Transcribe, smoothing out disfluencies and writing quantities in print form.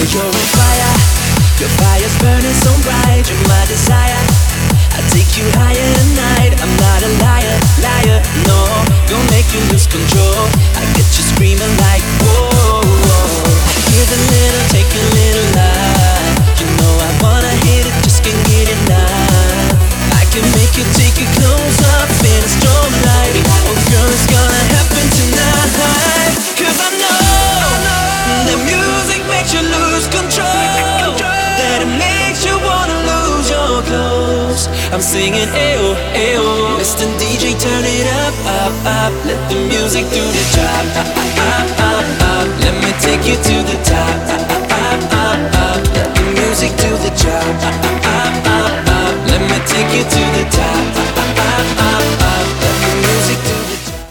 You're on fire, your fire's burning so bright. You're my desire, I take you higher tonight. I'm not a liar, liar, no. Gonna make you lose control. I get you screaming like whoa, whoa. Give a little, take a little love. You know I wanna hit it, just can't get enough. I can make you take your clothes off in a strong light. Oh girl, it's gonna happen tonight. 'Cause I know the music makes you lose control, that it makes you wanna lose your clothes. I'm singing ayo, ayo. Mr. DJ, turn it up, up, up. Let the music do the job.